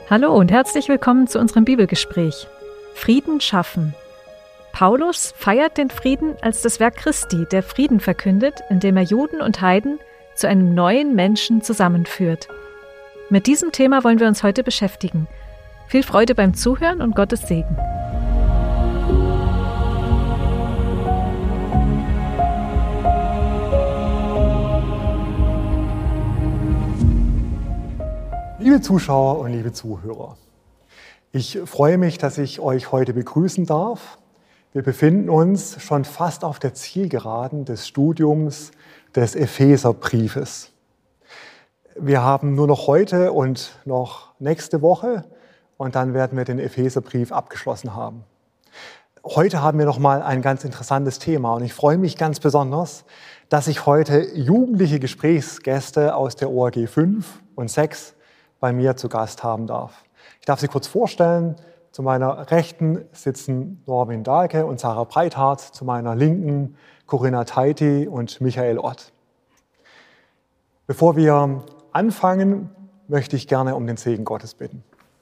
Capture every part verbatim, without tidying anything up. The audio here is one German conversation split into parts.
Hallo und herzlich willkommen zu unserem Bibelgespräch. Frieden schaffen. Paulus feiert den Frieden als das Werk Christi, der Frieden verkündet, indem er Juden und Heiden zu einem neuen Menschen zusammenführt. Mit diesem Thema wollen wir uns heute beschäftigen. Viel Freude beim Zuhören und Gottes Segen. Liebe Zuschauer und liebe Zuhörer, ich freue mich, dass ich euch heute begrüßen darf. Wir befinden uns schon fast auf der Zielgeraden des Studiums des Epheserbriefes. Wir haben nur noch heute und noch nächste Woche und dann werden wir den Epheserbrief abgeschlossen haben. Heute haben wir noch mal ein ganz interessantes Thema und ich freue mich ganz besonders, dass ich heute jugendliche Gesprächsgäste aus der O R G fünf und sechs bei mir zu Gast haben darf. Ich darf Sie kurz vorstellen. Zu meiner Rechten sitzen Norman Dahlke und Sarah Breithardt, zu meiner Linken Corinna Teiti und Michael Ott. Bevor wir anfangen, möchte ich gerne um den Segen Gottes bitten.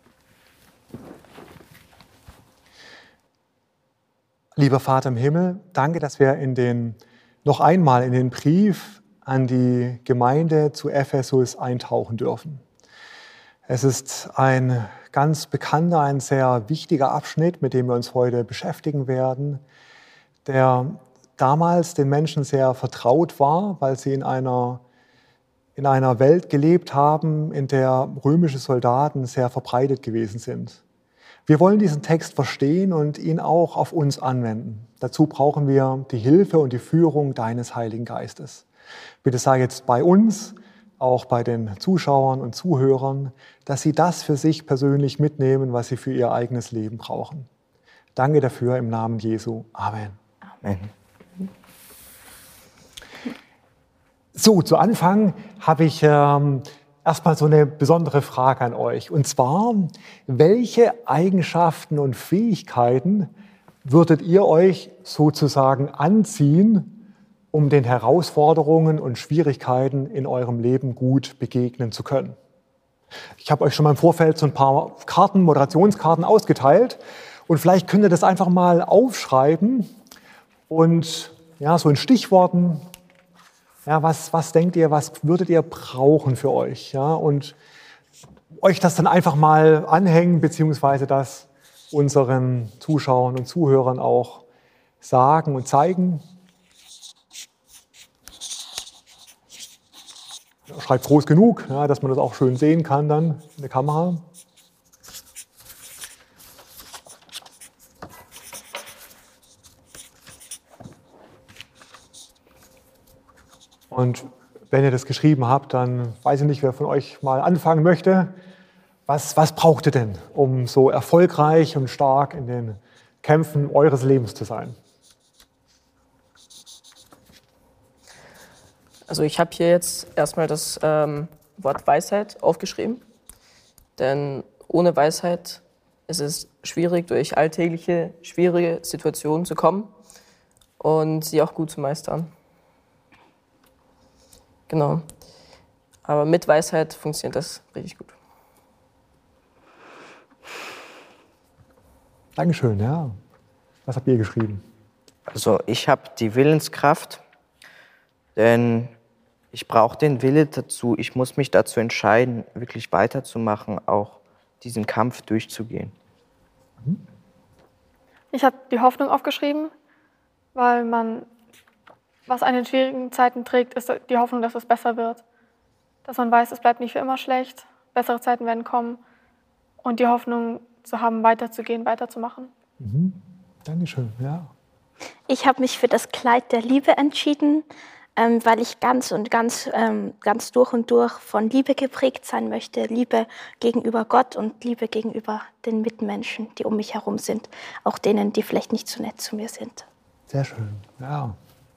Lieber Vater im Himmel, danke, dass wir in den, noch einmal in den Brief an die Gemeinde zu Ephesus eintauchen dürfen. Es ist ein ganz bekannter, ein sehr wichtiger Abschnitt, mit dem wir uns heute beschäftigen werden, der damals den Menschen sehr vertraut war, weil sie in einer, in einer Welt gelebt haben, in der römische Soldaten sehr verbreitet gewesen sind. Wir wollen diesen Text verstehen und ihn auch auf uns anwenden. Dazu brauchen wir die Hilfe und die Führung deines Heiligen Geistes. Bitte sei jetzt bei uns, auch bei den Zuschauern und Zuhörern, dass sie das für sich persönlich mitnehmen, was sie für ihr eigenes Leben brauchen. Danke dafür im Namen Jesu. Amen. Amen. So, zu Anfang habe ich ähm, erstmal so eine besondere Frage an euch. Und zwar, welche Eigenschaften und Fähigkeiten würdet ihr euch sozusagen anziehen, um den Herausforderungen und Schwierigkeiten in eurem Leben gut begegnen zu können? Ich habe euch schon mal im Vorfeld so ein paar Karten, Moderationskarten ausgeteilt und vielleicht könnt ihr das einfach mal aufschreiben und ja, so in Stichworten, ja, was, was denkt ihr, was würdet ihr brauchen für euch? Ja, und euch das dann einfach mal anhängen, beziehungsweise das unseren Zuschauern und Zuhörern auch sagen und zeigen. Schreibt groß genug, ja, dass man das auch schön sehen kann dann in der Kamera. Und wenn ihr das geschrieben habt, dann weiß ich nicht, wer von euch mal anfangen möchte. Was, was braucht ihr denn, um so erfolgreich und stark in den Kämpfen eures Lebens zu sein? Also ich habe hier jetzt erstmal das ähm, Wort Weisheit aufgeschrieben, denn ohne Weisheit ist es schwierig, durch alltägliche, schwierige Situationen zu kommen und sie auch gut zu meistern. Genau. Aber mit Weisheit funktioniert das richtig gut. Dankeschön, ja. Was habt ihr geschrieben? Also ich habe die Willenskraft, denn ich brauche den Wille dazu, ich muss mich dazu entscheiden, wirklich weiterzumachen, auch diesen Kampf durchzugehen. Ich habe die Hoffnung aufgeschrieben, weil man, was einen in schwierigen Zeiten trägt, ist die Hoffnung, dass es besser wird. Dass man weiß, es bleibt nicht für immer schlecht, bessere Zeiten werden kommen und die Hoffnung zu haben, weiterzugehen, weiterzumachen. Mhm. Dankeschön, ja. Ich habe mich für das Kleid der Liebe entschieden, ähm, weil ich ganz und ganz, ähm, ganz durch und durch von Liebe geprägt sein möchte. Liebe gegenüber Gott und Liebe gegenüber den Mitmenschen, die um mich herum sind. Auch denen, die vielleicht nicht so nett zu mir sind. Sehr schön, ja.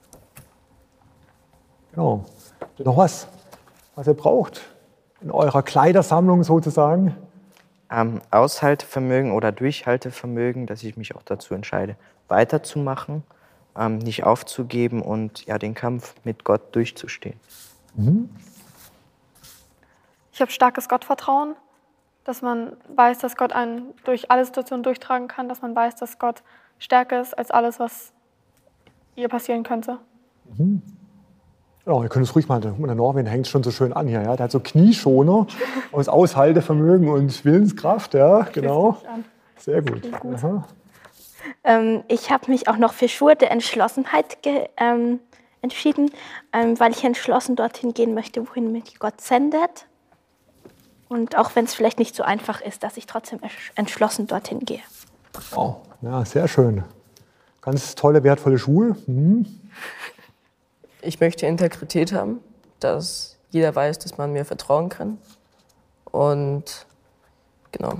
Genau. Habt ihr noch was, was ihr braucht in eurer Kleidersammlung sozusagen? Ähm, Aushaltevermögen oder Durchhaltevermögen, dass ich mich auch dazu entscheide, weiterzumachen, ähm, nicht aufzugeben und ja, den Kampf mit Gott durchzustehen. Mhm. Ich habe starkes Gottvertrauen, dass man weiß, dass Gott einen durch alle Situationen durchtragen kann, dass man weiß, dass Gott stärker ist als alles, was ihr passieren könnte. Mhm. Ja, ihr könnt es ruhig mal, der Norwin hängt schon so schön an hier. Ja? Der hat so Knieschoner aus Aushaltevermögen und Willenskraft. Ja, genau. Sehr gut. gut. Ähm, ich habe mich auch noch für Schuhe der Entschlossenheit ge, ähm, entschieden, ähm, weil ich entschlossen dorthin gehen möchte, wohin mich Gott sendet. Und auch wenn es vielleicht nicht so einfach ist, dass ich trotzdem entschlossen dorthin gehe. Oh, ja, sehr schön. Ganz tolle, wertvolle Schuhe. Mhm. Ich möchte Integrität haben, dass jeder weiß, dass man mir vertrauen kann. Und genau.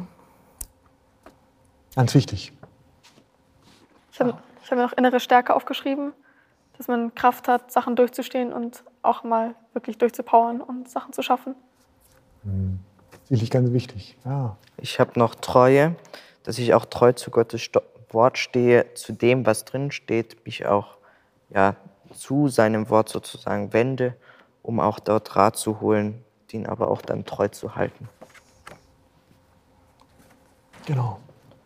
Ganz wichtig. Ich habe ich hab mir noch innere Stärke aufgeschrieben, dass man Kraft hat, Sachen durchzustehen und auch mal wirklich durchzupowern und Sachen zu schaffen. Mhm. Sicherlich ganz wichtig. Ja. Ich habe noch Treue, dass ich auch treu zu Gottes Sto- Wort stehe, zu dem, was drin steht, mich auch ja, zu seinem Wort sozusagen wende, um auch dort Rat zu holen, den aber auch dann treu zu halten. Genau.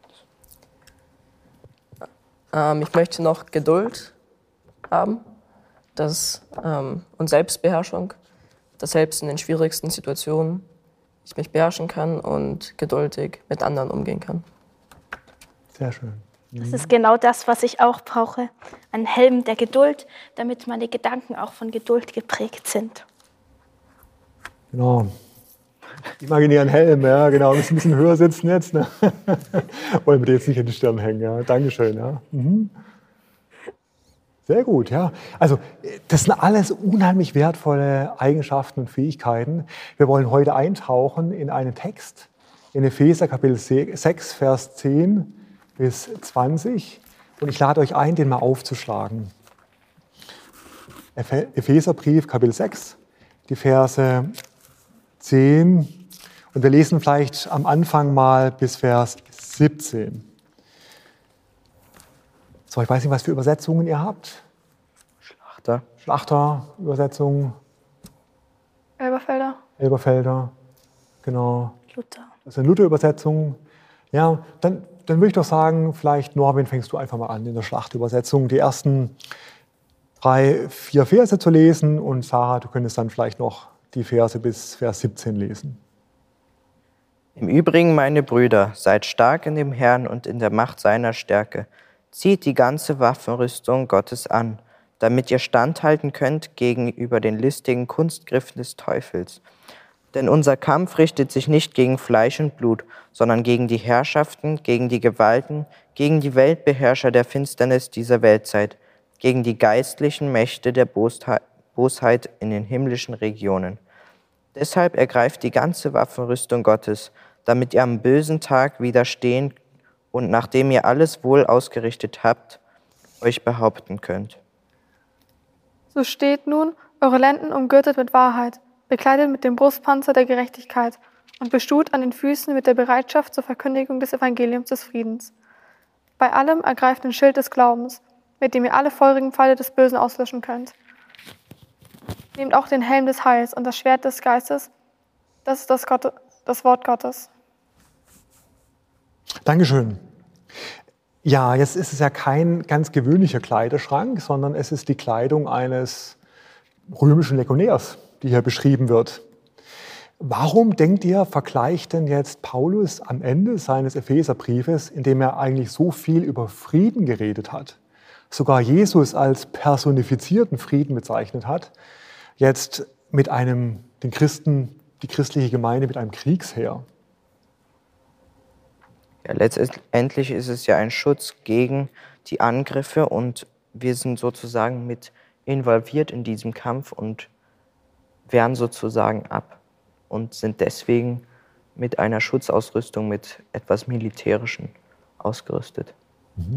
Ähm, ich möchte noch Geduld haben dass, ähm, und Selbstbeherrschung, dass selbst in den schwierigsten Situationen ich mich beherrschen kann und geduldig mit anderen umgehen kann. Sehr schön. Das ist genau das, was ich auch brauche. Ein Helm der Geduld, damit meine Gedanken auch von Geduld geprägt sind. Genau. Imaginären Helm, ja, genau. Wir müssen ein bisschen höher sitzen jetzt. Ne? Wollen wir dir jetzt nicht in die Stirn hängen. Ja? Dankeschön. Ja. Mhm. Sehr gut, ja. Also das sind alles unheimlich wertvolle Eigenschaften und Fähigkeiten. Wir wollen heute eintauchen in einen Text, in Epheser Kapitel sechs, Vers zehn bis zwanzig. Und ich lade euch ein, den mal aufzuschlagen. Epheserbrief Kapitel sechs, die Verse zehn. Und wir lesen vielleicht am Anfang mal bis Vers siebzehn. So, ich weiß nicht, was für Übersetzungen ihr habt. Schlachter. Schlachter-Übersetzung. Elberfelder. Elberfelder, genau. Luther. Das ist eine Luther-Übersetzung. Ja, dann, dann würde ich doch sagen, vielleicht, Norwin, fängst du einfach mal an in der Schlacht-Übersetzung, die ersten drei, vier Verse zu lesen. Und Sarah, du könntest dann vielleicht noch die Verse bis Vers siebzehn lesen. Im Übrigen, meine Brüder, seid stark in dem Herrn und in der Macht seiner Stärke. Zieht die ganze Waffenrüstung Gottes an, damit ihr standhalten könnt gegenüber den listigen Kunstgriffen des Teufels. Denn unser Kampf richtet sich nicht gegen Fleisch und Blut, sondern gegen die Herrschaften, gegen die Gewalten, gegen die Weltbeherrscher der Finsternis dieser Weltzeit, gegen die geistlichen Mächte der Bosheit in den himmlischen Regionen. Deshalb ergreift die ganze Waffenrüstung Gottes, damit ihr am bösen Tag widerstehen und nachdem ihr alles wohl ausgerichtet habt, euch behaupten könnt. So steht nun, eure Lenden umgürtet mit Wahrheit, bekleidet mit dem Brustpanzer der Gerechtigkeit und bestuhlt an den Füßen mit der Bereitschaft zur Verkündigung des Evangeliums des Friedens. Bei allem ergreift den Schild des Glaubens, mit dem ihr alle feurigen Pfeile des Bösen auslöschen könnt. Nehmt auch den Helm des Heils und das Schwert des Geistes, das ist das, Gott, das Wort Gottes. Dankeschön. Ja, jetzt ist es ja kein ganz gewöhnlicher Kleiderschrank, sondern es ist die Kleidung eines römischen Legionärs, die hier beschrieben wird. Warum, denkt ihr, vergleicht denn jetzt Paulus am Ende seines Epheserbriefes, in dem er eigentlich so viel über Frieden geredet hat, sogar Jesus als personifizierten Frieden bezeichnet hat, jetzt mit einem, den Christen, die christliche Gemeinde mit einem Kriegsheer? Ja, letztendlich ist es ja ein Schutz gegen die Angriffe und wir sind sozusagen mit involviert in diesem Kampf und wehren sozusagen ab und sind deswegen mit einer Schutzausrüstung, mit etwas Militärischen ausgerüstet. Mhm.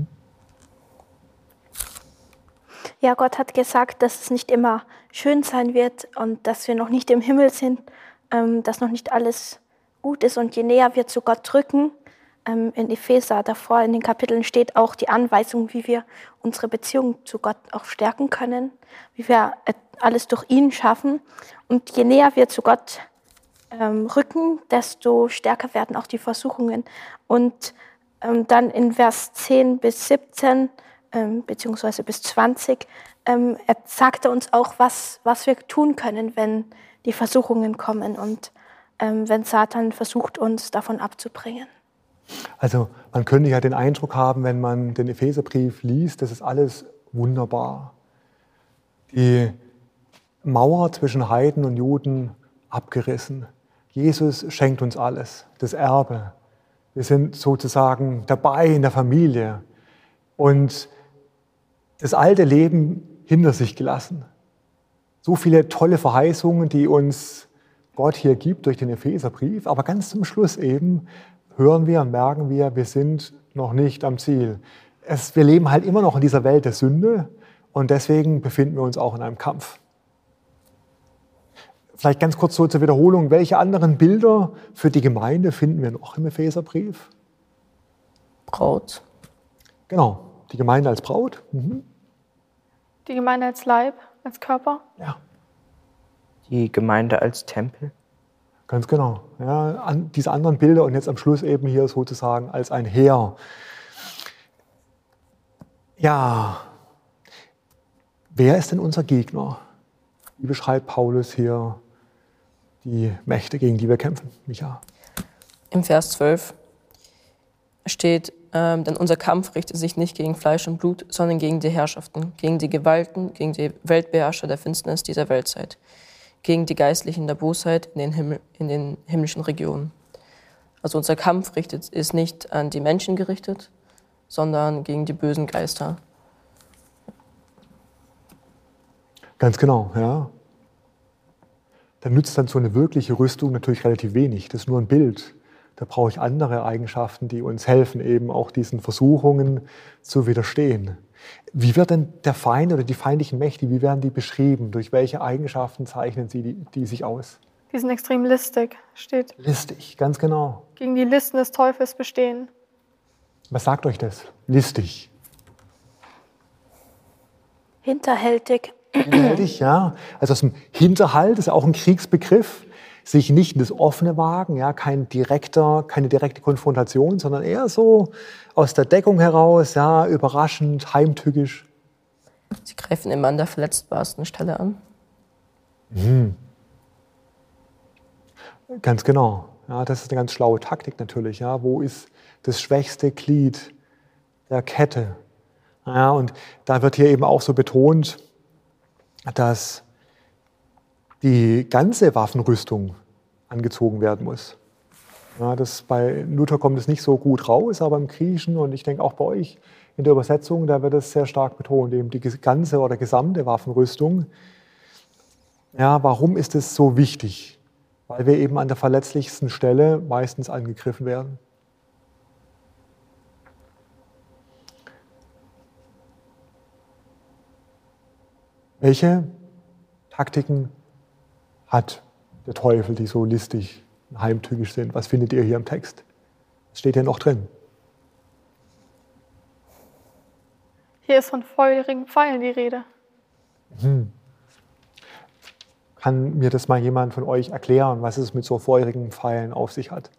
Ja, Gott hat gesagt, dass es nicht immer schön sein wird und dass wir noch nicht im Himmel sind, ähm, dass noch nicht alles gut ist. Und je näher wir zu Gott drücken, ähm, in Epheser davor in den Kapiteln steht auch die Anweisung, wie wir unsere Beziehung zu Gott auch stärken können, wie wir alles durch ihn schaffen. Und je näher wir zu Gott ähm, rücken, desto stärker werden auch die Versuchungen. Und ähm, dann in Vers zehn bis siebzehn, ähm, beziehungsweise bis zwanzig, ähm, er sagte uns auch, was, was wir tun können, wenn die Versuchungen kommen und ähm, wenn Satan versucht, uns davon abzubringen. Also man könnte ja den Eindruck haben, wenn man den Epheserbrief liest, das ist alles wunderbar. Die Mauer zwischen Heiden und Juden abgerissen. Jesus schenkt uns alles, das Erbe. Wir sind sozusagen dabei in der Familie und das alte Leben hinter sich gelassen. So viele tolle Verheißungen, die uns Gott hier gibt durch den Epheserbrief, aber ganz zum Schluss eben hören wir und merken wir, wir sind noch nicht am Ziel. Es, wir leben halt immer noch in dieser Welt der Sünde und deswegen befinden wir uns auch in einem Kampf. Vielleicht ganz kurz so zur Wiederholung, welche anderen Bilder für die Gemeinde finden wir noch im Epheserbrief? Braut. Genau, die Gemeinde als Braut. Mhm. Die Gemeinde als Leib, als Körper. Ja. Die Gemeinde als Tempel. Ganz genau. Ja, an diese anderen Bilder und jetzt am Schluss eben hier sozusagen als ein Heer. Ja, wer ist denn unser Gegner? Wie beschreibt Paulus hier die Mächte, gegen die wir kämpfen? Micha? Im Vers zwölf steht, ähm, denn unser Kampf richtet sich nicht gegen Fleisch und Blut, sondern gegen die Herrschaften, gegen die Gewalten, gegen die Weltbeherrscher der Finsternis dieser Weltzeit, gegen die Geistlichen der Bosheit in den, Himmel, in den himmlischen Regionen. Also unser Kampf richtet, ist nicht an die Menschen gerichtet, sondern gegen die bösen Geister. Ganz genau, ja. Da nützt dann so eine wirkliche Rüstung natürlich relativ wenig. Das ist nur ein Bild. Da brauche ich andere Eigenschaften, die uns helfen, eben auch diesen Versuchungen zu widerstehen. Wie wird denn der Feind oder die feindlichen Mächte, wie werden die beschrieben? Durch welche Eigenschaften zeichnen sie die, die sich aus? Die sind extrem listig, steht. Listig, ganz genau. Gegen die Listen des Teufels bestehen. Was sagt euch das? Listig. Hinterhältig. Hinterhältig, ja. Also aus dem Hinterhalt ist ja auch ein Kriegsbegriff. Sich nicht in das Offene wagen, ja, kein direkter, keine direkte Konfrontation, sondern eher so aus der Deckung heraus, ja, überraschend, heimtückisch. Sie greifen immer an der verletzbarsten Stelle an. Mhm. Ganz genau. Ja, das ist eine ganz schlaue Taktik natürlich. Ja. Wo ist das schwächste Glied der Kette? Ja, und da wird hier eben auch so betont, dass die ganze Waffenrüstung angezogen werden muss. Ja, das bei Luther kommt es nicht so gut raus, aber im Griechischen und ich denke auch bei euch in der Übersetzung, da wird es sehr stark betont, eben die ganze oder gesamte Waffenrüstung. Ja, warum ist es so wichtig? Weil wir eben an der verletzlichsten Stelle meistens angegriffen werden. Welche Taktiken hat der Teufel, die so listig, heimtückisch sind? Was findet ihr hier im Text? Was steht hier noch drin? Hier ist von feurigen Pfeilen die Rede. Hm. Kann mir das mal jemand von euch erklären, was es mit so feurigen Pfeilen auf sich hat?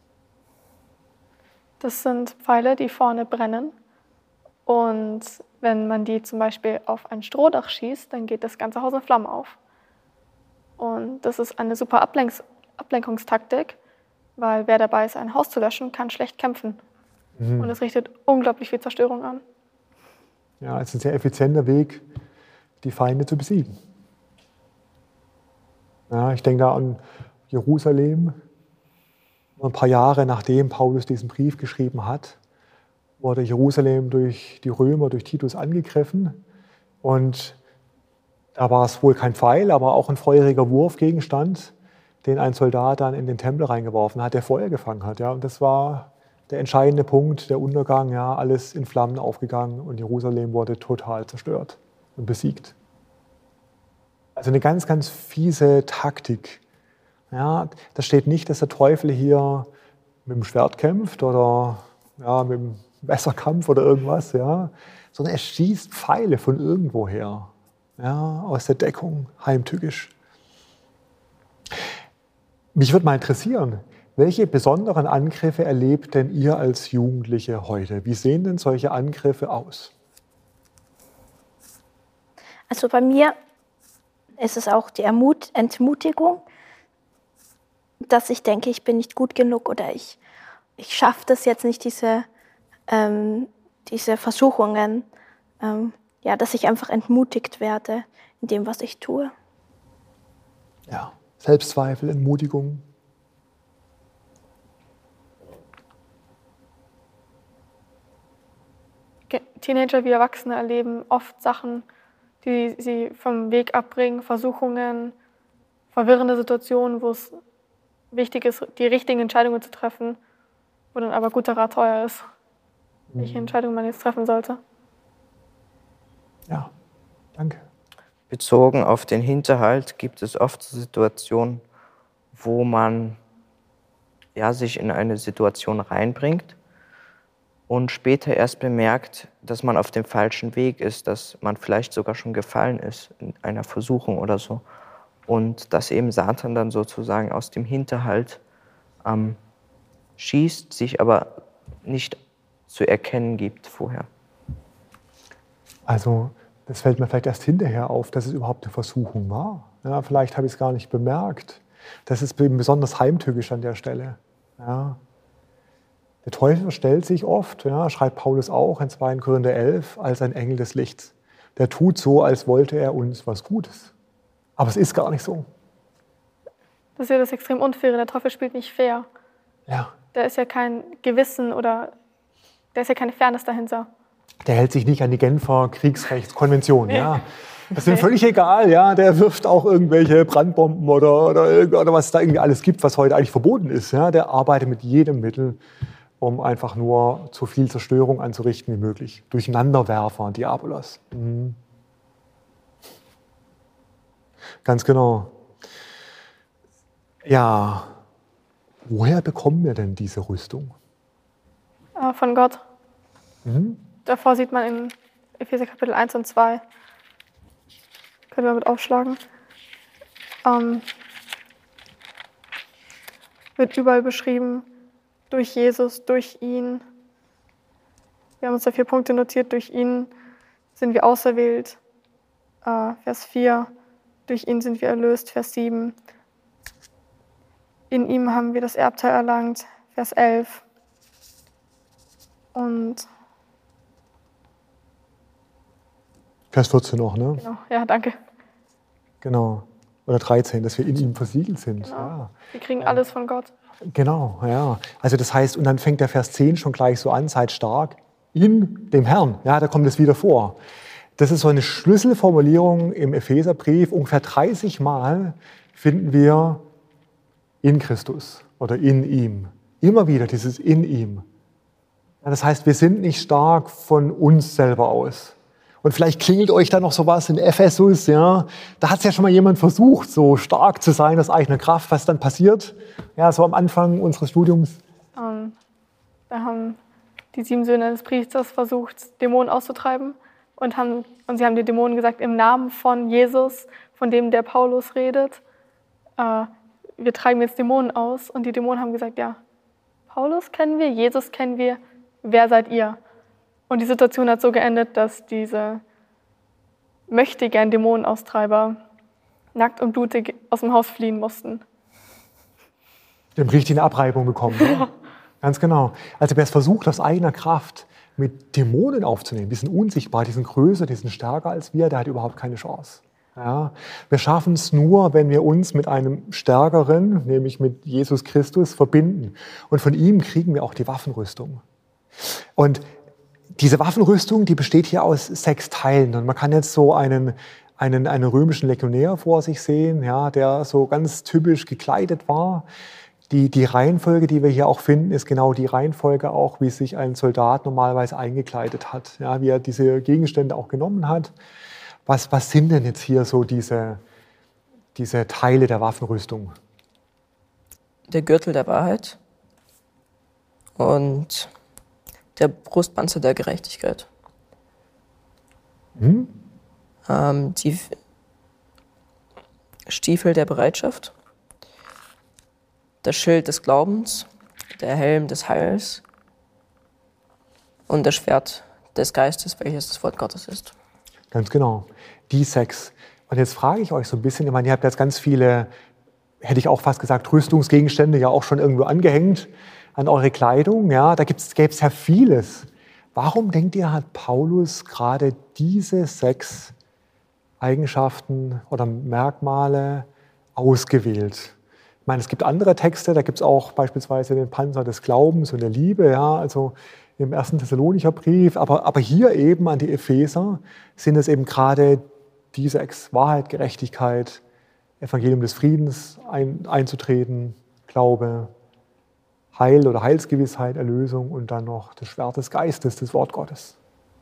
Das sind Pfeile, die vorne brennen. Und wenn man die zum Beispiel auf ein Strohdach schießt, dann geht das ganze Haus in Flammen auf. Und das ist eine super Ablenk- Ablenkungstaktik, weil wer dabei ist, ein Haus zu löschen, kann schlecht kämpfen. Mhm. Und es richtet unglaublich viel Zerstörung an. Ja, es ist ein sehr effizienter Weg, die Feinde zu besiegen. Ja, ich denke da an Jerusalem. Ein paar Jahre nachdem Paulus diesen Brief geschrieben hat, wurde Jerusalem durch die Römer, durch Titus angegriffen. Und da war es wohl kein Pfeil, aber auch ein feuriger Wurfgegenstand, den ein Soldat dann in den Tempel reingeworfen hat, der Feuer gefangen hat. Ja. Und das war der entscheidende Punkt, der Untergang, ja, alles in Flammen aufgegangen und Jerusalem wurde total zerstört und besiegt. Also eine ganz, ganz fiese Taktik. Ja, da steht nicht, dass der Teufel hier mit dem Schwert kämpft oder ja, mit dem Messerkampf oder irgendwas, ja, sondern er schießt Pfeile von irgendwoher. Ja, aus der Deckung, heimtückisch. Mich würde mal interessieren, welche besonderen Angriffe erlebt denn ihr als Jugendliche heute? Wie sehen denn solche Angriffe aus? Also bei mir ist es auch die Ermut- Entmutigung, dass ich denke, ich bin nicht gut genug oder ich, ich schaffe das jetzt nicht, diese, ähm, diese Versuchungen, ähm, ja, dass ich einfach entmutigt werde in dem, was ich tue. Ja, Selbstzweifel, Entmutigung. Teenager wie Erwachsene erleben oft Sachen, die sie vom Weg abbringen, Versuchungen, verwirrende Situationen, wo es wichtig ist, die richtigen Entscheidungen zu treffen, wo dann aber guter Rat teuer ist, welche Entscheidung man jetzt treffen sollte. Ja, danke. Bezogen auf den Hinterhalt gibt es oft Situationen, wo man ja, sich in eine Situation reinbringt und später erst bemerkt, dass man auf dem falschen Weg ist, dass man vielleicht sogar schon gefallen ist in einer Versuchung oder so. Und dass eben Satan dann sozusagen aus dem Hinterhalt ähm, schießt, sich aber nicht zu erkennen gibt vorher. Also das fällt mir vielleicht erst hinterher auf, dass es überhaupt eine Versuchung war. Ja, vielleicht habe ich es gar nicht bemerkt. Das ist eben besonders heimtückisch an der Stelle. Ja. Der Teufel stellt sich oft, ja, schreibt Paulus auch in zweiter Korinther elf, als ein Engel des Lichts. Der tut so, als wollte er uns was Gutes. Aber es ist gar nicht so. Das ist ja das extrem Unfaire. Der Teufel spielt nicht fair. Ja. Da ist ja kein Gewissen oder da ist ja keine Fairness dahinter. Der hält sich nicht an die Genfer Kriegsrechtskonvention. Ja. Das ist ihm völlig egal. Ja. Der wirft auch irgendwelche Brandbomben oder, oder, oder was es da irgendwie alles gibt, was heute eigentlich verboten ist. Ja. Der arbeitet mit jedem Mittel, um einfach nur so viel Zerstörung anzurichten wie möglich. Durcheinanderwerfer, Diabolos. Mhm. Ganz genau. Ja, woher bekommen wir denn diese Rüstung? Äh, von Gott. Mhm. Davor sieht man in Epheser Kapitel eins und zwei. Können wir mit aufschlagen. Ähm, wird überall beschrieben, durch Jesus, durch ihn. Wir haben uns da vier Punkte notiert. Durch ihn sind wir auserwählt. Äh, Vers vier. Durch ihn sind wir erlöst. Vers sieben. In ihm haben wir das Erbteil erlangt. Vers elf. Und Vers vierzehn noch, ne? genau, ja, danke. Genau. Oder dreizehn, dass wir in ihm versiegelt sind. Genau. Ja. Wir kriegen alles von Gott. Genau, ja. Also das heißt, und dann fängt der Vers zehn schon gleich so an, seid stark in dem Herrn. Ja, da kommt es wieder vor. Das ist so eine Schlüsselformulierung im Epheserbrief. Ungefähr dreißig Mal finden wir in Christus oder in ihm. Immer wieder dieses in ihm. Ja, das heißt, wir sind nicht stark von uns selber aus. Und vielleicht klingelt euch da noch sowas in Ephesus, ja. Da hat es ja schon mal jemand versucht, so stark zu sein aus eigener Kraft. Was dann passiert? Ja, so am Anfang unseres Studiums. Ähm, da haben die sieben Söhne des Priesters versucht, Dämonen auszutreiben. Und, haben, und sie haben den Dämonen gesagt, im Namen von Jesus, von dem der Paulus redet, äh, wir treiben jetzt Dämonen aus. Und die Dämonen haben gesagt, ja, Paulus kennen wir, Jesus kennen wir, wer seid ihr? Und die Situation hat so geendet, dass diese möchtegern Dämonenaustreiber nackt und blutig aus dem Haus fliehen mussten. Die haben richtig eine Abreibung bekommen. Ne? Ganz genau. Also wer es versucht, aus eigener Kraft mit Dämonen aufzunehmen, die sind unsichtbar, die sind größer, die sind stärker als wir, der hat überhaupt keine Chance. Ja? Wir schaffen es nur, wenn wir uns mit einem Stärkeren, nämlich mit Jesus Christus, verbinden. Und von ihm kriegen wir auch die Waffenrüstung. Und diese Waffenrüstung, die besteht hier aus sechs Teilen. Und man kann jetzt so einen, einen, einen römischen Legionär vor sich sehen, ja, der so ganz typisch gekleidet war. Die, die Reihenfolge, die wir hier auch finden, ist genau die Reihenfolge auch, wie sich ein Soldat normalerweise eingekleidet hat, ja, wie er diese Gegenstände auch genommen hat. Was, was sind denn jetzt hier so diese, diese Teile der Waffenrüstung? Der Gürtel der Wahrheit und der Brustpanzer der Gerechtigkeit. Hm? Ähm, die Stiefel der Bereitschaft, der Schild des Glaubens, der Helm des Heils und das Schwert des Geistes, welches das Wort Gottes ist. Ganz genau. Die sechs. Und jetzt frage ich euch so ein bisschen, ich meine, ihr habt jetzt ganz viele, hätte ich auch fast gesagt, Rüstungsgegenstände ja auch schon irgendwo angehängt an eure Kleidung. Ja, da gäbe es ja vieles. Warum, denkt ihr, hat Paulus gerade diese sechs Eigenschaften oder Merkmale ausgewählt? Ich meine, es gibt andere Texte, da gibt es auch beispielsweise den Panzer des Glaubens und der Liebe, ja, also im ersten Thessalonicher Brief, aber, aber hier eben an die Epheser sind es eben gerade die sechs: Wahrheit, Gerechtigkeit, Evangelium des Friedens ein, einzutreten, Glaube, Heil oder Heilsgewissheit, Erlösung und dann noch das Schwert des Geistes, das Wort Gottes.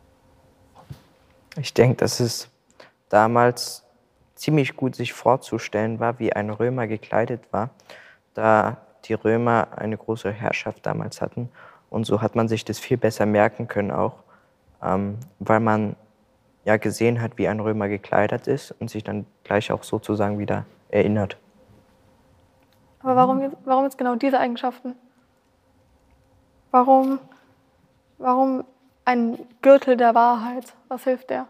Ich denke, dass es damals ziemlich gut sich vorzustellen war, wie ein Römer gekleidet war, da die Römer eine große Herrschaft damals hatten. Und so hat man sich das viel besser merken können auch, ähm, weil man ja gesehen hat, wie ein Römer gekleidet ist und sich dann gleich auch sozusagen wieder erinnert. Aber warum, warum jetzt genau diese Eigenschaften? Warum, warum ein Gürtel der Wahrheit? Was hilft der?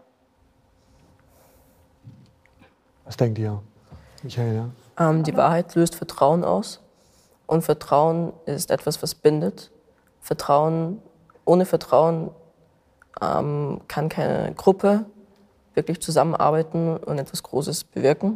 Was denkt ihr, Michael? Ja? Ähm, die Wahrheit löst Vertrauen aus. Und Vertrauen ist etwas, was bindet. Vertrauen, ohne Vertrauen ähm, kann keine Gruppe wirklich zusammenarbeiten und etwas Großes bewirken.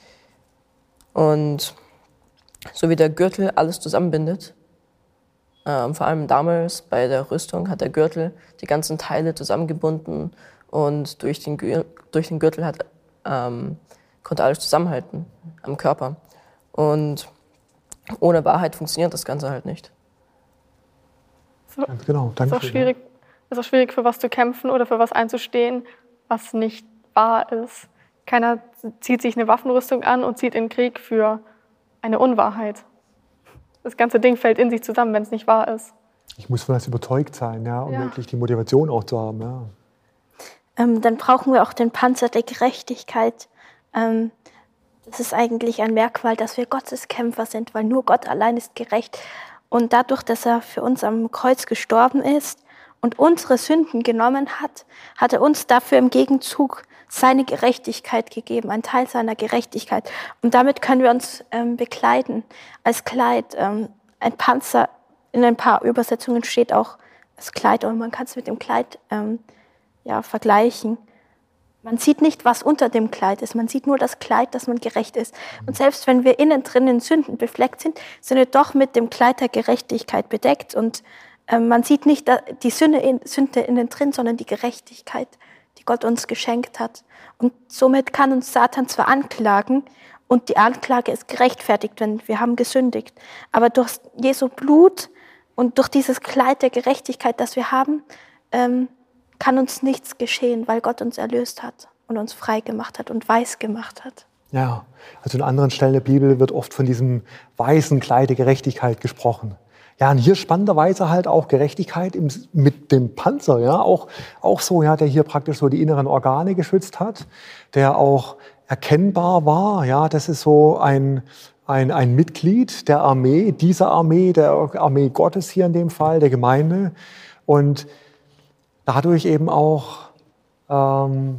Und so wie der Gürtel alles zusammenbindet, ähm, vor allem damals bei der Rüstung hat der Gürtel die ganzen Teile zusammengebunden und durch den, Gür- durch den Gürtel hat, ähm, konnte alles zusammenhalten am Körper. Und ohne Wahrheit funktioniert das Ganze halt nicht. Ganz genau, danke. Es ist auch schwierig, ist auch schwierig, für was zu kämpfen oder für was einzustehen, was nicht wahr ist. Keiner zieht sich eine Waffenrüstung an und zieht in den Krieg für eine Unwahrheit. Das ganze Ding fällt in sich zusammen, wenn es nicht wahr ist. Ich muss von das überzeugt sein, ja, um Ja. wirklich die Motivation auch zu haben. Ja. Ähm, dann brauchen wir auch den Panzer der Gerechtigkeit. Ähm, das ist eigentlich ein Merkmal, dass wir Gotteskämpfer sind, weil nur Gott allein ist gerecht. Und dadurch, dass er für uns am Kreuz gestorben ist und unsere Sünden genommen hat, hat er uns dafür im Gegenzug seine Gerechtigkeit gegeben, einen Teil seiner Gerechtigkeit. Und damit können wir uns ähm, bekleiden als Kleid. Ähm, ein Panzer, in ein paar Übersetzungen steht auch das Kleid, und man kann es mit dem Kleid ähm, ja, vergleichen. Man sieht nicht, was unter dem Kleid ist. Man sieht nur das Kleid, dass man gerecht ist. Und selbst wenn wir innen drin in Sünden befleckt sind, sind wir doch mit dem Kleid der Gerechtigkeit bedeckt. Und äh, man sieht nicht die Sünde, in, Sünde innen drin, sondern die Gerechtigkeit, die Gott uns geschenkt hat. Und somit kann uns Satan zwar anklagen, und die Anklage ist gerechtfertigt, wenn wir haben gesündigt. Aber durch Jesu Blut und durch dieses Kleid der Gerechtigkeit, das wir haben, ähm, kann uns nichts geschehen, weil Gott uns erlöst hat und uns frei gemacht hat und weiß gemacht hat. Ja, also in anderen Stellen der Bibel wird oft von diesem weißen Kleid der Gerechtigkeit gesprochen. Ja, und hier spannenderweise halt auch Gerechtigkeit im, mit dem Panzer, ja, auch, auch so, ja, der hier praktisch so die inneren Organe geschützt hat, der auch erkennbar war, ja, das ist so ein, ein, ein Mitglied der Armee, dieser Armee, der Armee Gottes hier in dem Fall, der Gemeinde, und dadurch eben auch ähm,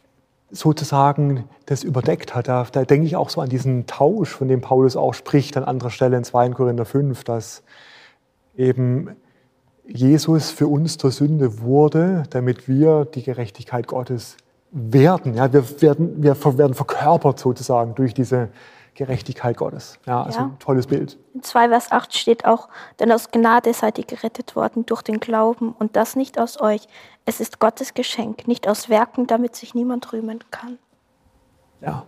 sozusagen das überdeckt hat. Da, da denke ich auch so an diesen Tausch, von dem Paulus auch spricht an anderer Stelle in zweiten Korinther fünf, dass eben Jesus für uns zur Sünde wurde, damit wir die Gerechtigkeit Gottes werden. Ja, wir, werden wir werden verkörpert sozusagen durch diese Gerechtigkeit Gottes. Ja, also Ja. ein tolles Bild. In zwei Vers acht steht auch, denn aus Gnade seid ihr gerettet worden durch den Glauben, und das nicht aus euch. Es ist Gottes Geschenk, nicht aus Werken, damit sich niemand rühmen kann. Ja.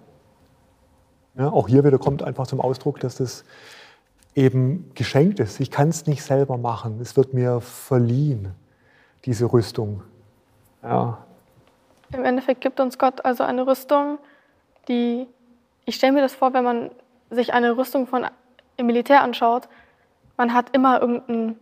Ja, auch hier wieder kommt einfach zum Ausdruck, dass das eben geschenkt ist. Ich kann es nicht selber machen. Es wird mir verliehen, diese Rüstung. Ja. Im Endeffekt gibt uns Gott also eine Rüstung, die, ich stelle mir das vor, wenn man sich eine Rüstung von, im Militär anschaut, man hat immer irgendein,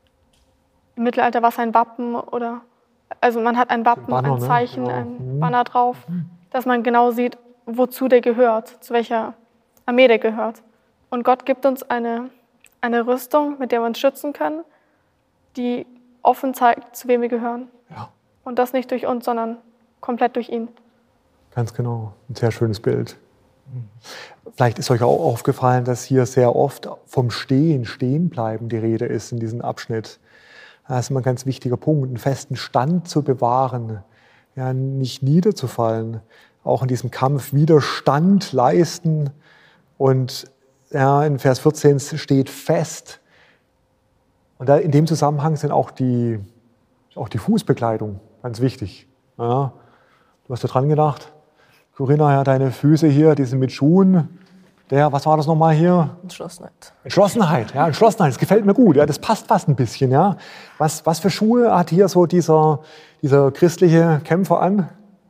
im Mittelalter war es ein Wappen oder, also man hat ein Wappen, Banner, ein ne? Zeichen, Ja. ein Mhm. Banner drauf, dass man genau sieht, wozu der gehört, zu welcher Armee der gehört. Und Gott gibt uns eine eine Rüstung, mit der wir uns schützen können, die offen zeigt, zu wem wir gehören. Ja. Und das nicht durch uns, sondern komplett durch ihn. Ganz genau, ein sehr schönes Bild. Vielleicht ist euch auch aufgefallen, dass hier sehr oft vom Stehen, Stehenbleiben die Rede ist in diesem Abschnitt. Das ist immer ein ganz wichtiger Punkt, einen festen Stand zu bewahren, ja, nicht niederzufallen, auch in diesem Kampf Widerstand leisten. Und ja, in Vers vierzehn steht fest. Und da in dem Zusammenhang sind auch die, auch die Fußbekleidung ganz wichtig. Ja, du hast da dran gedacht. Corinna, ja, deine Füße hier, die sind mit Schuhen. Der, was war das nochmal hier? Entschlossenheit. Entschlossenheit, ja, Entschlossenheit. Das gefällt mir gut. Ja, das passt fast ein bisschen. Ja. Was, was für Schuhe hat hier so dieser, dieser christliche Kämpfer an?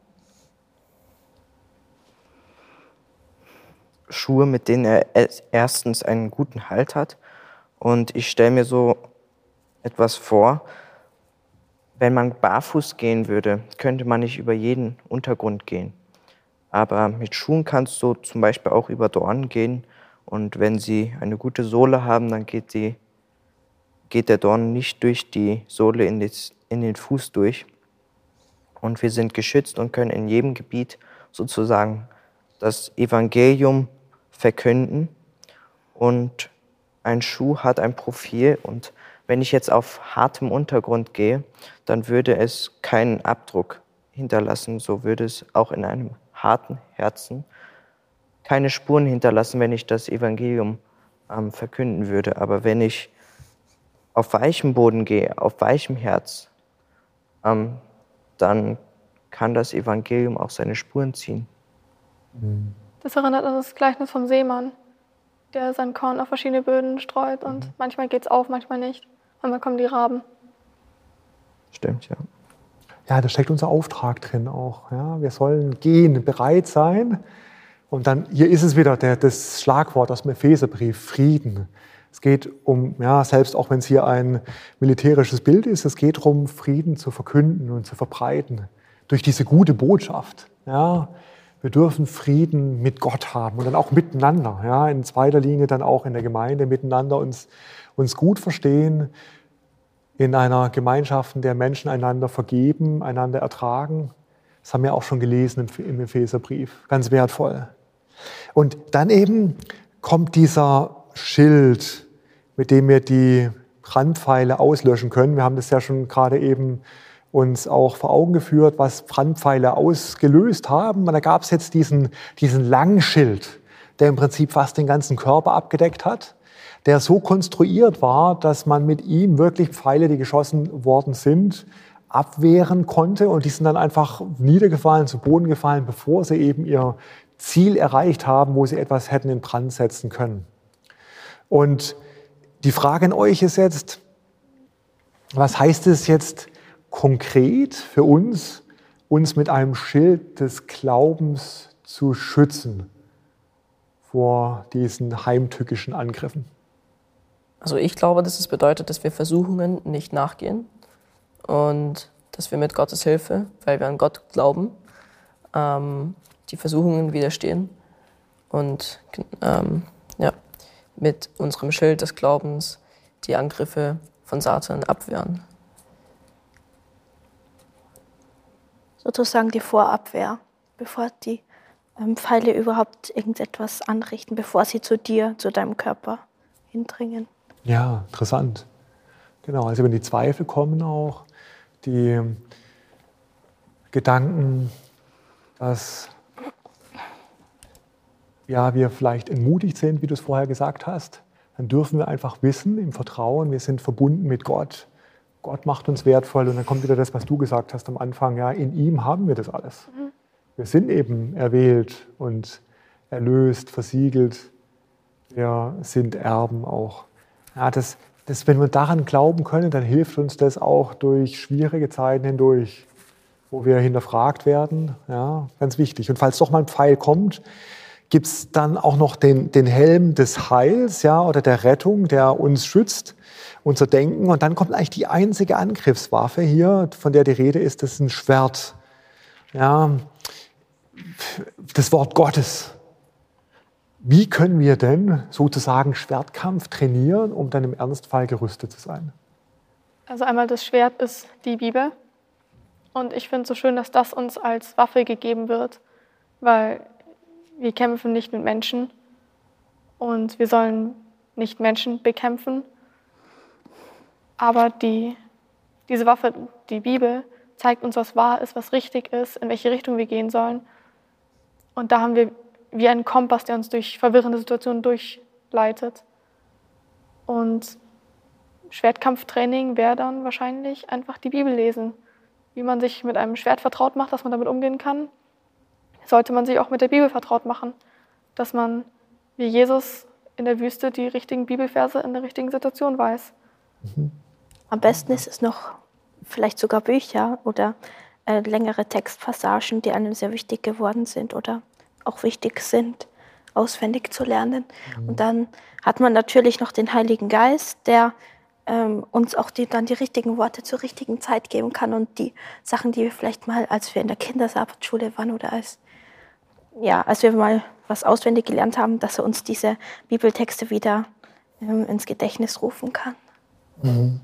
Schuhe, mit denen er erstens einen guten Halt hat. Und ich stelle mir so etwas vor, wenn man barfuß gehen würde, könnte man nicht über jeden Untergrund gehen. Aber mit Schuhen kannst du zum Beispiel auch über Dornen gehen. Und wenn sie eine gute Sohle haben, dann geht, die, geht der Dorn nicht durch die Sohle in, das, in den Fuß durch. Und wir sind geschützt und können in jedem Gebiet sozusagen das Evangelium verkünden. Und ein Schuh hat ein Profil. Und wenn ich jetzt auf hartem Untergrund gehe, dann würde es keinen Abdruck hinterlassen. So würde es auch in einem harten Herzen keine Spuren hinterlassen, wenn ich das Evangelium ähm, verkünden würde. Aber wenn ich auf weichem Boden gehe, auf weichem Herz, ähm, dann kann das Evangelium auch seine Spuren ziehen. Das erinnert an das Gleichnis vom Seemann, der sein Korn auf verschiedene Böden streut und mhm. manchmal geht es auf, manchmal nicht. Und dann kommen die Raben. Stimmt, ja. Ja, da steckt unser Auftrag drin auch. Ja, wir sollen gehen, bereit sein. Und dann, hier ist es wieder der, das Schlagwort aus dem Epheserbrief, Frieden. Es geht um, ja, selbst auch wenn es hier ein militärisches Bild ist, es geht darum, Frieden zu verkünden und zu verbreiten. Durch diese gute Botschaft. Ja, wir dürfen Frieden mit Gott haben und dann auch miteinander. Ja, in zweiter Linie dann auch in der Gemeinde miteinander uns, uns gut verstehen. In einer Gemeinschaft, in der Menschen einander vergeben, einander ertragen. Das haben wir auch schon gelesen im Epheserbrief. Ganz wertvoll. Und dann eben kommt dieser Schild, mit dem wir die Brandpfeile auslöschen können. Wir haben das ja schon gerade eben uns auch vor Augen geführt, was Brandpfeile ausgelöst haben. Und da gab es jetzt diesen, diesen Langschild, der im Prinzip fast den ganzen Körper abgedeckt hat, der so konstruiert war, dass man mit ihm wirklich Pfeile, die geschossen worden sind, abwehren konnte. Und die sind dann einfach niedergefallen, zu Boden gefallen, bevor sie eben ihr Ziel erreicht haben, wo sie etwas hätten in Brand setzen können. Und die Frage an euch ist jetzt, was heißt es jetzt konkret für uns, uns mit einem Schild des Glaubens zu schützen vor diesen heimtückischen Angriffen? Also ich glaube, dass es bedeutet, dass wir Versuchungen nicht nachgehen und dass wir mit Gottes Hilfe, weil wir an Gott glauben, ähm, die Versuchungen widerstehen und ähm, ja, mit unserem Schild des Glaubens die Angriffe von Satan abwehren. Sozusagen die Vorabwehr, bevor die ähm, Pfeile überhaupt irgendetwas anrichten, bevor sie zu dir, zu deinem Körper hindringen. Ja, interessant. Genau, also wenn die Zweifel kommen auch, die Gedanken, dass ja, wir vielleicht entmutigt sind, wie du es vorher gesagt hast, dann dürfen wir einfach wissen, im Vertrauen, wir sind verbunden mit Gott. Gott macht uns wertvoll und dann kommt wieder das, was du gesagt hast am Anfang. Ja, in ihm haben wir das alles. Mhm. Wir sind eben erwählt und erlöst, versiegelt. Wir sind Erben auch. Ja, das, das, wenn wir daran glauben können, dann hilft uns das auch durch schwierige Zeiten hindurch, wo wir hinterfragt werden. Ja, ganz wichtig. Und falls doch mal ein Pfeil kommt, gibt es dann auch noch den, den Helm des Heils, ja, oder der Rettung, der uns schützt, unser Denken. Und dann kommt eigentlich die einzige Angriffswaffe hier, von der die Rede ist, das ist ein Schwert. Ja, das Wort Gottes. Wie können wir denn sozusagen Schwertkampf trainieren, um dann im Ernstfall gerüstet zu sein? Also einmal das Schwert ist die Bibel. Und ich finde es so schön, dass das uns als Waffe gegeben wird, weil wir kämpfen nicht mit Menschen und wir sollen nicht Menschen bekämpfen. Aber die, diese Waffe, die Bibel, zeigt uns, was wahr ist, was richtig ist, in welche Richtung wir gehen sollen. Und da haben wir wie einen Kompass, der uns durch verwirrende Situationen durchleitet. Und Schwertkampftraining wäre dann wahrscheinlich einfach die Bibel lesen. Wie man sich mit einem Schwert vertraut macht, dass man damit umgehen kann, sollte man sich auch mit der Bibel vertraut machen. Dass man, wie Jesus in der Wüste, die richtigen Bibelverse in der richtigen Situation weiß. Mhm. Am besten ist es noch vielleicht sogar Bücher oder äh, längere Textpassagen, die einem sehr wichtig geworden sind oder auch wichtig sind, auswendig zu lernen. Mhm. Und dann hat man natürlich noch den Heiligen Geist, der ähm, uns auch die, dann die richtigen Worte zur richtigen Zeit geben kann und die Sachen, die wir vielleicht mal, als wir in der Kindersabbatschule waren oder als, ja, als wir mal was auswendig gelernt haben, dass er uns diese Bibeltexte wieder ähm, ins Gedächtnis rufen kann. Mhm.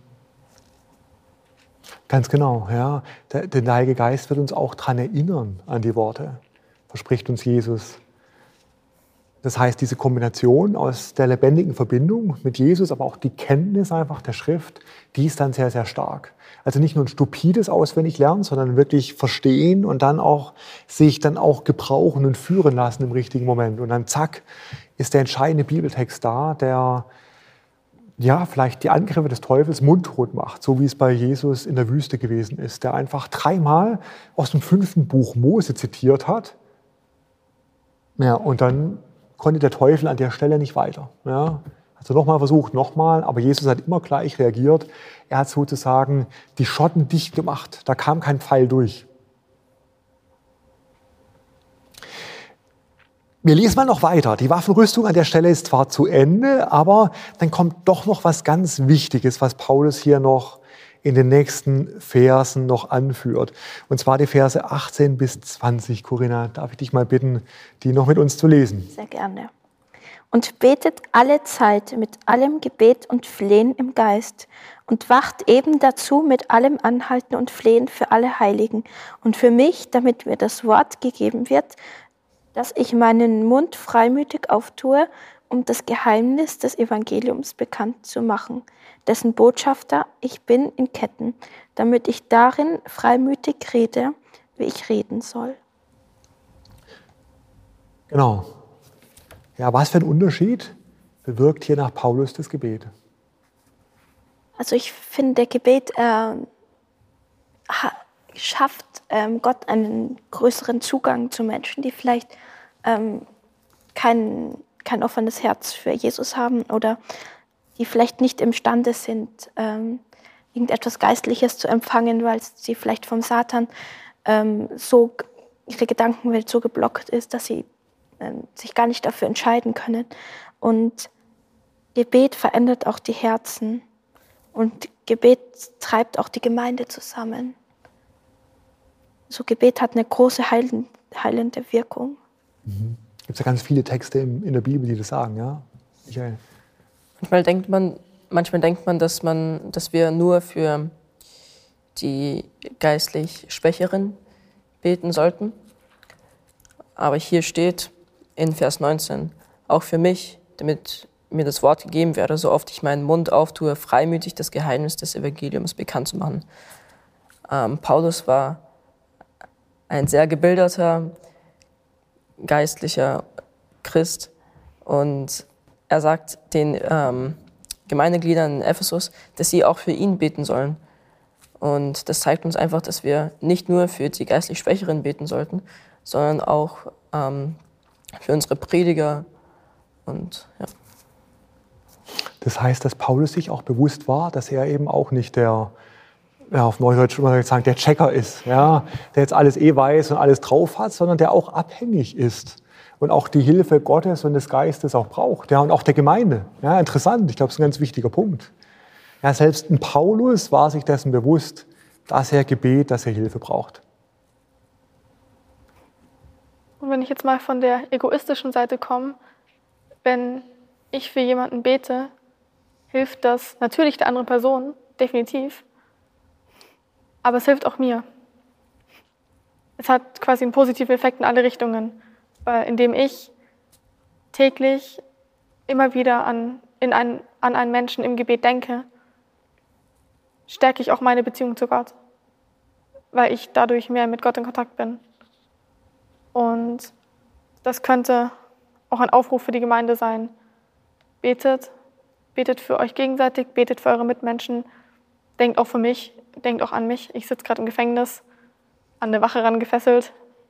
Ganz genau, ja. Der, der Heilige Geist wird uns auch daran erinnern, an die Worte, verspricht uns Jesus. Das heißt, diese Kombination aus der lebendigen Verbindung mit Jesus, aber auch die Kenntnis einfach der Schrift, die ist dann sehr, sehr stark. Also nicht nur ein stupides Auswendiglernen, sondern wirklich verstehen und dann auch sich dann auch gebrauchen und führen lassen im richtigen Moment. Und dann zack, ist der entscheidende Bibeltext da, der ja, vielleicht die Angriffe des Teufels mundtot macht, so wie es bei Jesus in der Wüste gewesen ist, der einfach dreimal aus dem fünften Buch Mose zitiert hat. Ja, und dann konnte der Teufel an der Stelle nicht weiter. Ja, also nochmal versucht, nochmal, aber Jesus hat immer gleich reagiert. Er hat sozusagen die Schotten dicht gemacht, da kam kein Pfeil durch. Wir lesen mal noch weiter. Die Waffenrüstung an der Stelle ist zwar zu Ende, aber dann kommt doch noch was ganz Wichtiges, was Paulus hier noch in den nächsten Versen noch anführt. Und zwar die Verse achtzehn bis zwanzig. Corinna, darf ich dich mal bitten, die noch mit uns zu lesen? Sehr gerne. Und betet alle Zeit mit allem Gebet und Flehen im Geist und wacht eben dazu mit allem Anhalten und Flehen für alle Heiligen und für mich, damit mir das Wort gegeben wird, dass ich meinen Mund freimütig auftue, um das Geheimnis des Evangeliums bekannt zu machen, dessen Botschafter ich bin in Ketten, damit ich darin freimütig rede, wie ich reden soll. Genau. Ja, was für ein Unterschied bewirkt hier nach Paulus das Gebet? Also ich finde, der Gebet äh, schafft ähm, Gott einen größeren Zugang zu Menschen, die vielleicht ähm, kein, kein offenes Herz für Jesus haben oder die vielleicht nicht imstande sind, ähm, irgendetwas Geistliches zu empfangen, weil sie vielleicht vom Satan ähm, so, ihre Gedankenwelt so geblockt ist, dass sie ähm, sich gar nicht dafür entscheiden können. Und Gebet verändert auch die Herzen und Gebet treibt auch die Gemeinde zusammen. So Gebet hat eine große heilende, heilende Wirkung. Mhm. Gibt es ja ganz viele Texte in, in der Bibel, die das sagen, ja? Michael? Manchmal denkt man, manchmal denkt man, dass man, dass wir nur für die geistlich Schwächeren beten sollten. Aber hier steht in Vers neunzehn, auch für mich, damit mir das Wort gegeben werde, so oft ich meinen Mund auftue, freimütig das Geheimnis des Evangeliums bekannt zu machen. Ähm, Paulus war ein sehr gebildeter, geistlicher Christ und er sagt den ähm, Gemeindegliedern in Ephesus, dass sie auch für ihn beten sollen. Und das zeigt uns einfach, dass wir nicht nur für die geistlich Schwächeren beten sollten, sondern auch ähm, für unsere Prediger. Und, ja. Das heißt, dass Paulus sich auch bewusst war, dass er eben auch nicht der, ja, auf Neudeutsch würde man sagen, der Checker ist, ja, der jetzt alles eh weiß und alles drauf hat, sondern der auch abhängig ist und auch die Hilfe Gottes und des Geistes auch braucht, ja, und auch der Gemeinde. Ja, interessant, ich glaube, das ist ein ganz wichtiger Punkt. Ja, selbst ein Paulus war sich dessen bewusst, dass er Gebet, dass er Hilfe braucht. Und wenn ich jetzt mal von der egoistischen Seite komme, wenn ich für jemanden bete, hilft das natürlich der anderen Person, definitiv. Aber es hilft auch mir. Es hat quasi einen positiven Effekt in alle Richtungen, weil indem ich täglich immer wieder an, in einen, an einen Menschen im Gebet denke, stärke ich auch meine Beziehung zu Gott, weil ich dadurch mehr mit Gott in Kontakt bin. Und das könnte auch ein Aufruf für die Gemeinde sein. Betet, betet für euch gegenseitig, betet für eure Mitmenschen, denkt auch für mich, denkt auch an mich. Ich sitze gerade im Gefängnis, an eine Wache ran gefesselt.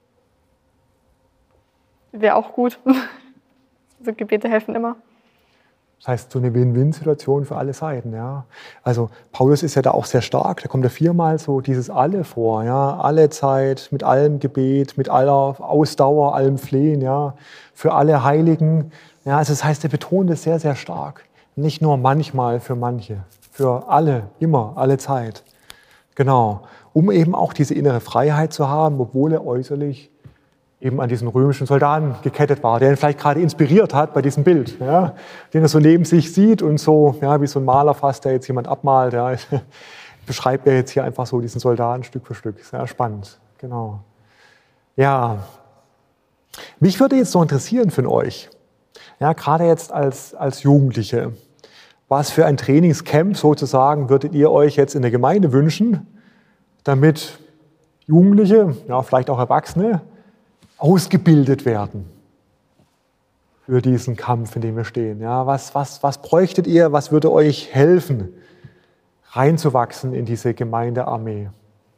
Wäre auch gut. Also Gebete helfen immer. Das heißt, so eine Win-Win-Situation für alle Seiten. Ja. Also Paulus ist ja da auch sehr stark. Da kommt ja viermal so dieses Alle vor. Ja. Alle Zeit, mit allem Gebet, mit aller Ausdauer, allem Flehen. Ja. Für alle Heiligen. Ja, also das heißt, er betont es sehr, sehr stark. Nicht nur manchmal für manche. Für alle, immer, alle Zeit. Genau. Um eben auch diese innere Freiheit zu haben, obwohl er äußerlich eben an diesen römischen Soldaten gekettet war, der ihn vielleicht gerade inspiriert hat bei diesem Bild, ja, den er so neben sich sieht und so, ja, wie so ein Maler fast, der jetzt jemand abmalt, ja, beschreibt er jetzt hier einfach so diesen Soldaten Stück für Stück. Sehr spannend, genau. Ja, mich würde jetzt noch interessieren von euch, ja, gerade jetzt als, als Jugendliche, was für ein Trainingscamp sozusagen würdet ihr euch jetzt in der Gemeinde wünschen, damit Jugendliche, ja, vielleicht auch Erwachsene, ausgebildet werden für diesen Kampf, in dem wir stehen. Ja, was, was, was bräuchtet ihr, was würde euch helfen, reinzuwachsen in diese Gemeindearmee?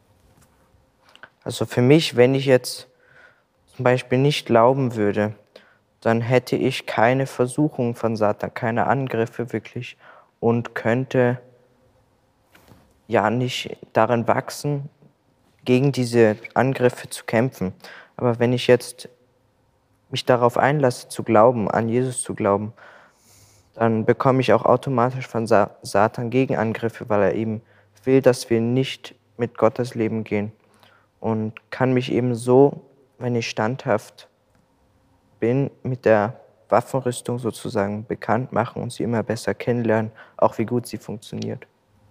Also für mich, wenn ich jetzt zum Beispiel nicht glauben würde, dann hätte ich keine Versuchung von Satan, keine Angriffe wirklich und könnte ja nicht darin wachsen, gegen diese Angriffe zu kämpfen. Aber wenn ich jetzt mich darauf einlasse, zu glauben, an Jesus zu glauben, dann bekomme ich auch automatisch von Sa- Satan Gegenangriffe, weil er eben will, dass wir nicht mit Gottes Leben gehen. Und kann mich eben so, wenn ich standhaft bin, mit der Waffenrüstung sozusagen bekannt machen und sie immer besser kennenlernen, auch wie gut sie funktioniert.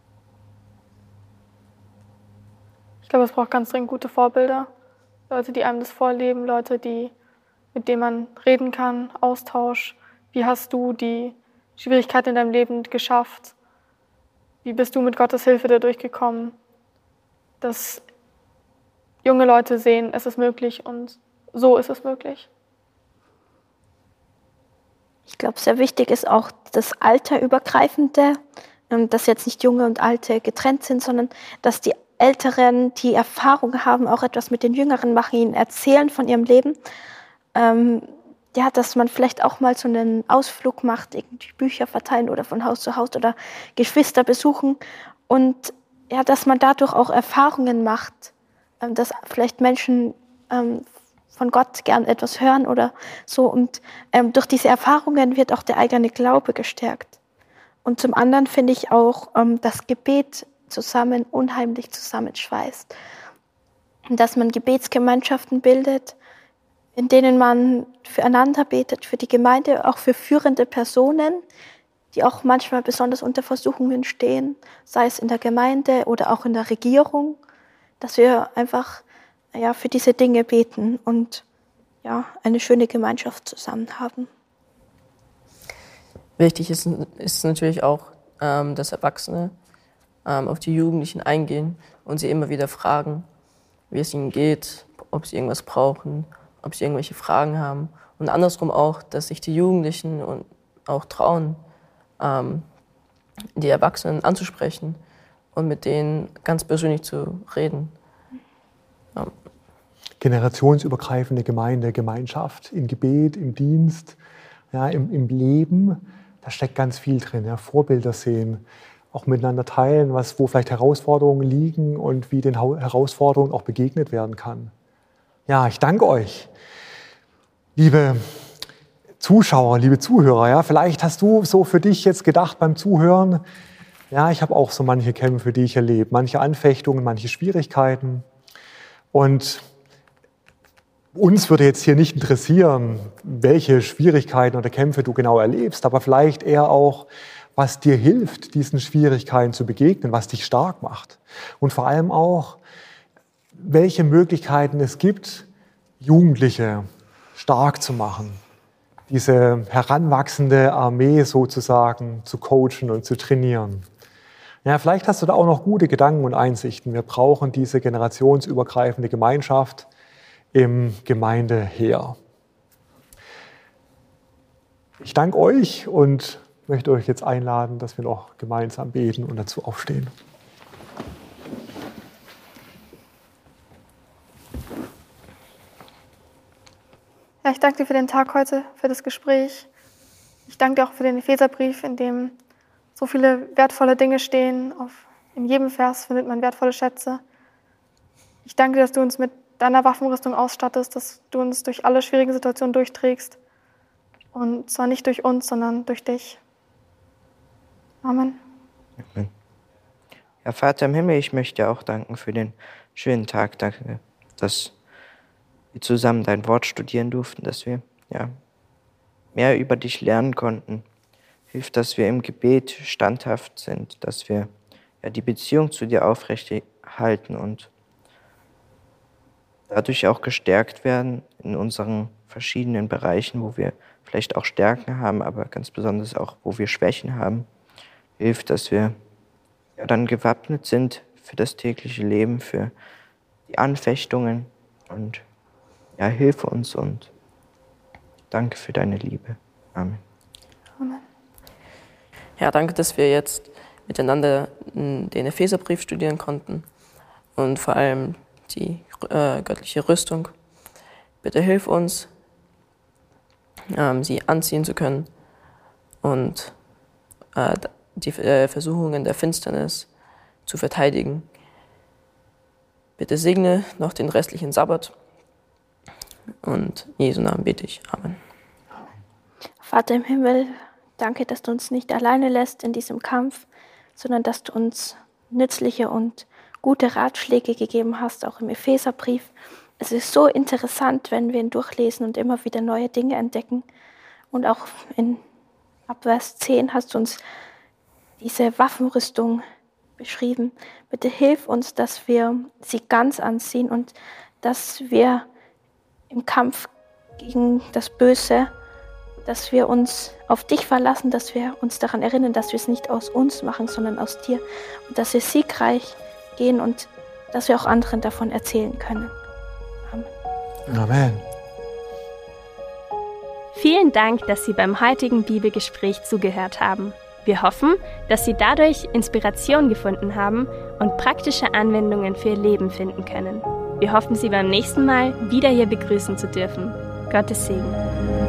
Ich glaube, es braucht ganz dringend gute Vorbilder. Leute, die einem das vorleben, Leute, die, mit denen man reden kann, Austausch. Wie hast du die Schwierigkeiten in deinem Leben geschafft? Wie bist du mit Gottes Hilfe da durchgekommen? Dass junge Leute sehen, es ist möglich und so ist es möglich. Ich glaube, sehr wichtig ist auch das Alterübergreifende, dass jetzt nicht Junge und Alte getrennt sind, sondern dass die Älteren, die Erfahrung haben, auch etwas mit den Jüngeren machen, ihnen erzählen von ihrem Leben. Ähm, ja, dass man vielleicht auch mal so einen Ausflug macht, irgendwie Bücher verteilen oder von Haus zu Haus oder Geschwister besuchen. Und ja, dass man dadurch auch Erfahrungen macht, ähm, dass vielleicht Menschen ähm, von Gott gern etwas hören oder so. Und ähm, durch diese Erfahrungen wird auch der eigene Glaube gestärkt. Und zum anderen finde ich auch ähm, das Gebet zusammen unheimlich zusammenschweißt. Dass man Gebetsgemeinschaften bildet, in denen man füreinander betet, für die Gemeinde, auch für führende Personen, die auch manchmal besonders unter Versuchungen stehen, sei es in der Gemeinde oder auch in der Regierung, dass wir einfach ja, für diese Dinge beten und ja, eine schöne Gemeinschaft zusammen haben. Wichtig ist, ist natürlich auch, ähm, dass Erwachsene ähm, auf die Jugendlichen eingehen und sie immer wieder fragen, wie es ihnen geht, ob sie irgendwas brauchen, ob sie irgendwelche Fragen haben. Und andersrum auch, dass sich die Jugendlichen und auch trauen, ähm, die Erwachsenen anzusprechen und mit denen ganz persönlich zu reden. Ja. Generationsübergreifende Gemeinde, Gemeinschaft, im Gebet, im Dienst, ja, im, im Leben, da steckt ganz viel drin. Ja, Vorbilder sehen, auch miteinander teilen, was, wo vielleicht Herausforderungen liegen und wie den Herausforderungen auch begegnet werden kann. Ja, ich danke euch, liebe Zuschauer, liebe Zuhörer. Ja, vielleicht hast du so für dich jetzt gedacht beim Zuhören, ja, ich habe auch so manche Kämpfe, die ich erlebe, manche Anfechtungen, manche Schwierigkeiten. Und Uns würde jetzt hier nicht interessieren, welche Schwierigkeiten oder Kämpfe du genau erlebst, aber vielleicht eher auch, was dir hilft, diesen Schwierigkeiten zu begegnen, was dich stark macht. Und vor allem auch, welche Möglichkeiten es gibt, Jugendliche stark zu machen, diese heranwachsende Armee sozusagen zu coachen und zu trainieren. Ja, vielleicht hast du da auch noch gute Gedanken und Einsichten. Wir brauchen diese generationsübergreifende Gemeinschaft im Gemeindeheer. Ich danke euch und möchte euch jetzt einladen, dass wir noch gemeinsam beten und dazu aufstehen. Ja, ich danke dir für den Tag heute, für das Gespräch. Ich danke dir auch für den Epheserbrief, in dem so viele wertvolle Dinge stehen. Auf, in jedem Vers findet man wertvolle Schätze. Ich danke dir, dass du uns mit deiner Waffenrüstung ausstattest, dass du uns durch alle schwierigen Situationen durchträgst. Und zwar nicht durch uns, sondern durch dich. Amen. Amen. Ja, Vater im Himmel, ich möchte dir auch danken für den schönen Tag. Danke, dass wir zusammen dein Wort studieren durften, dass wir ja, mehr über dich lernen konnten. Hilf, dass wir im Gebet standhaft sind, dass wir ja, die Beziehung zu dir aufrechterhalten und dadurch auch gestärkt werden in unseren verschiedenen Bereichen, wo wir vielleicht auch Stärken haben, aber ganz besonders auch, wo wir Schwächen haben. Hilf, dass wir ja, dann gewappnet sind für das tägliche Leben, für die Anfechtungen und ja, hilf uns und danke für deine Liebe. Amen. Amen. Ja, danke, dass wir jetzt miteinander den Epheserbrief studieren konnten und vor allem die äh, göttliche Rüstung. Bitte hilf uns, ähm, sie anziehen zu können und äh, die äh, Versuchungen der Finsternis zu verteidigen. Bitte segne noch den restlichen Sabbat und in Jesu Namen bete ich. Amen. Vater im Himmel, danke, dass du uns nicht alleine lässt in diesem Kampf, sondern dass du uns nützliche und gute Ratschläge gegeben hast, auch im Epheserbrief. Es ist so interessant, wenn wir ihn durchlesen und immer wieder neue Dinge entdecken. Und auch in ab Vers zehn hast du uns diese Waffenrüstung beschrieben. Bitte hilf uns, dass wir sie ganz anziehen und dass wir im Kampf gegen das Böse, dass wir uns auf dich verlassen, dass wir uns daran erinnern, dass wir es nicht aus uns machen, sondern aus dir und dass wir siegreich gehen und dass wir auch anderen davon erzählen können. Amen. Amen. Vielen Dank, dass Sie beim heutigen Bibelgespräch zugehört haben. Wir hoffen, dass Sie dadurch Inspiration gefunden haben und praktische Anwendungen für Ihr Leben finden können. Wir hoffen, Sie beim nächsten Mal wieder hier begrüßen zu dürfen. Gottes Segen.